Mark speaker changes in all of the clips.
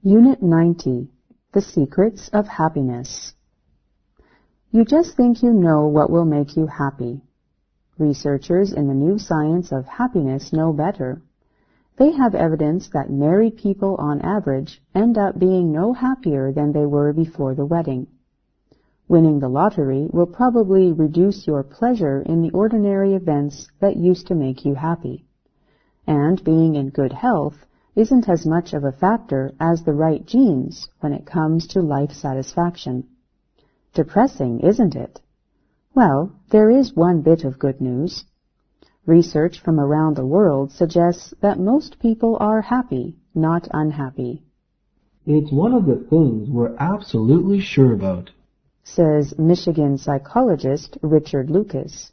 Speaker 1: Unit 90, The Secrets of Happiness. You just think you know what will make you happy. Researchers in the new science of happiness know better. They have evidence that married people on average end up being no happier than they were before the wedding. Winning the lottery will probably reduce your pleasure in the ordinary events that used to make you happy. And being in good health isn't as much of a factor as the right genes when it comes to life satisfaction. Depressing, isn't it? Well, there is one bit of good news. Research from around the world suggests that most people are happy, not unhappy.
Speaker 2: It's one of the things we're absolutely sure about,
Speaker 1: says Michigan psychologist Richard Lucas.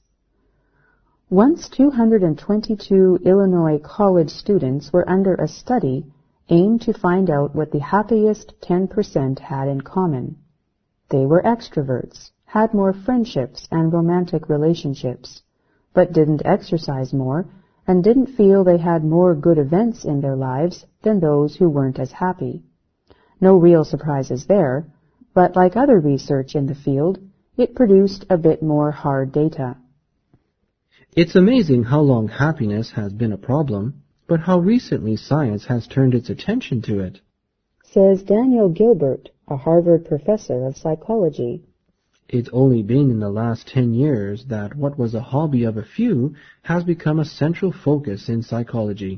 Speaker 1: Once 222 Illinois college students were under a study aimed to find out what the happiest 10% had in common. They were extroverts, had more friendships and romantic relationships, but didn't exercise more and didn't feel they had more good events in their lives than those who weren't as happy. No real surprises there, but like other research in the field, it produced a bit more hard data.
Speaker 2: It's amazing how long happiness has been a problem, but how recently science has turned its attention to it,
Speaker 1: says Daniel Gilbert, a Harvard professor of psychology.
Speaker 2: It's only been in the last 10 years that what was a hobby of a few has become a central focus in psychology.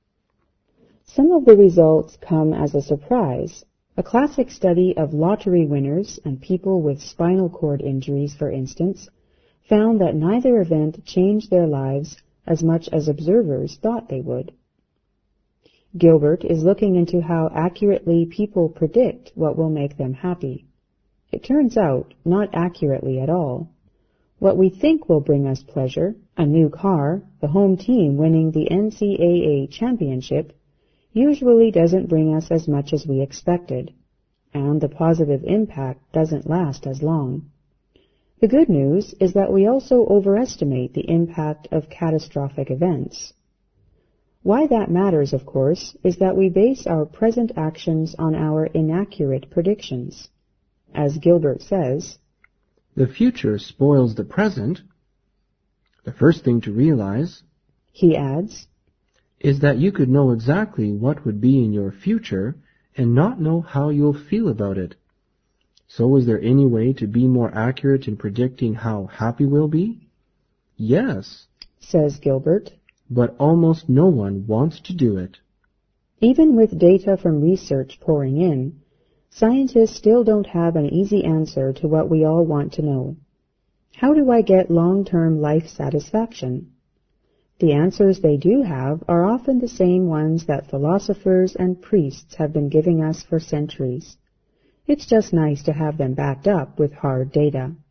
Speaker 1: Some of the results come as a surprise. A classic study of lottery winners and people with spinal cord injuries, for instance, found that neither event changed their lives as much as observers thought they would. Gilbert is looking into how accurately people predict what will make them happy. It turns out, not accurately at all. What we think will bring us pleasure, a new car, the home team winning the NCAA championship, usually doesn't bring us as much as we expected, and the positive impact doesn't last as long. The good news is that we also overestimate the impact of catastrophic events. Why that matters, of course, is that we base our present actions on our inaccurate predictions. As Gilbert says,
Speaker 2: the future spoils the present. The first thing to realize,
Speaker 1: he adds,
Speaker 2: is that you could know exactly what would be in your future and not know how you'll feel about it. So is there any way to be more accurate in predicting how happy we'll be? Yes,
Speaker 1: says Gilbert,
Speaker 2: but almost no one wants to do it.
Speaker 1: Even with data from research pouring in, scientists still don't have an easy answer to what we all want to know. How do I get long-term life satisfaction? The answers they do have are often the same ones that philosophers and priests have been giving us for centuries. It's just nice to have them backed up with hard data.